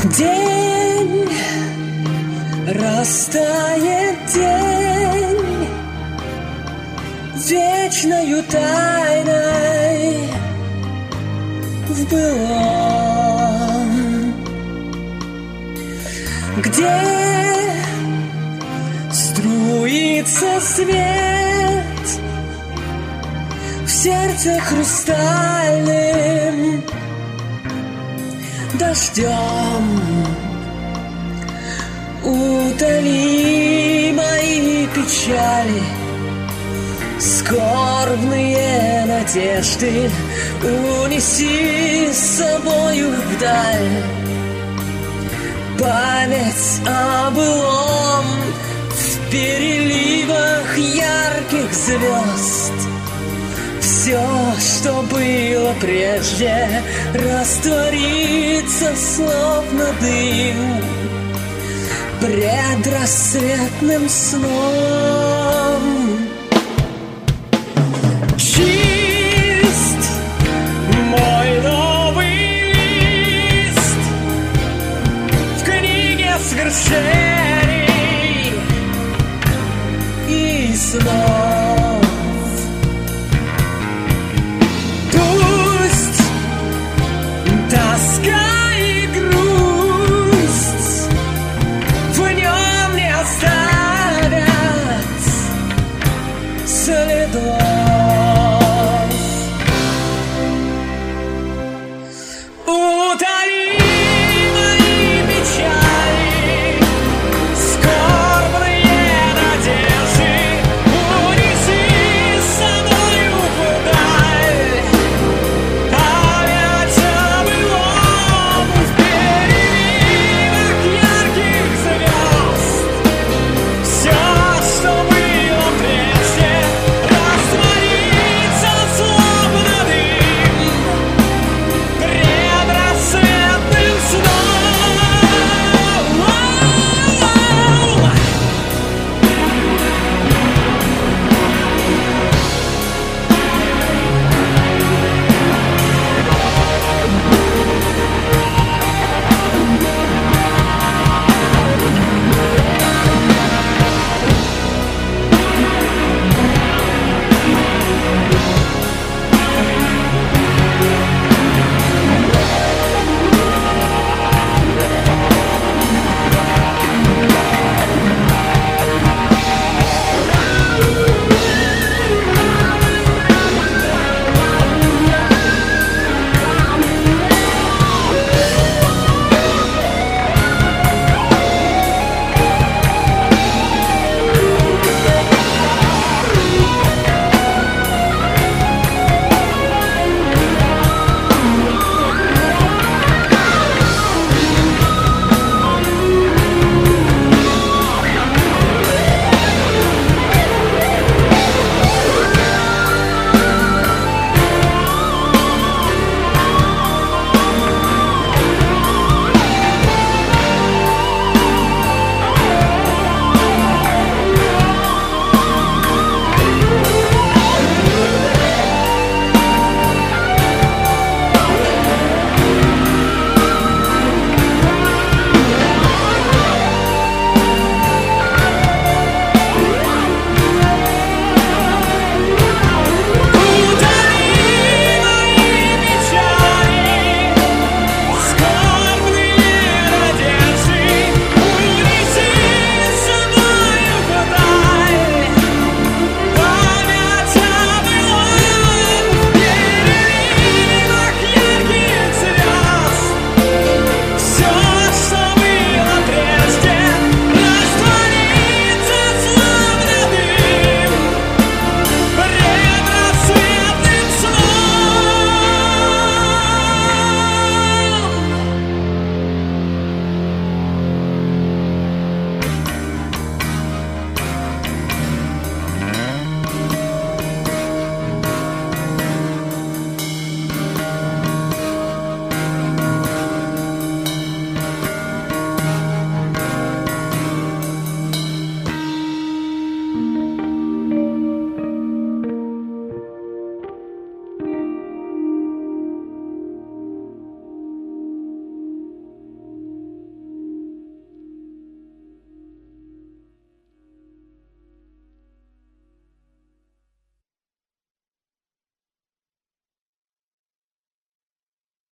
День, растает день вечною тайной в былом, где струится свет в сердце хрустальным дождем. Утоли мои печали, скорбные надежды, унеси с собою вдаль память о былом в переливах ярких звезд. Все, что было прежде, растворится словно дым предрассветным сном. Чист мой новый лист в книге свершений и снов. Пусть тоска и грусть в нем не оставят следов. Утоли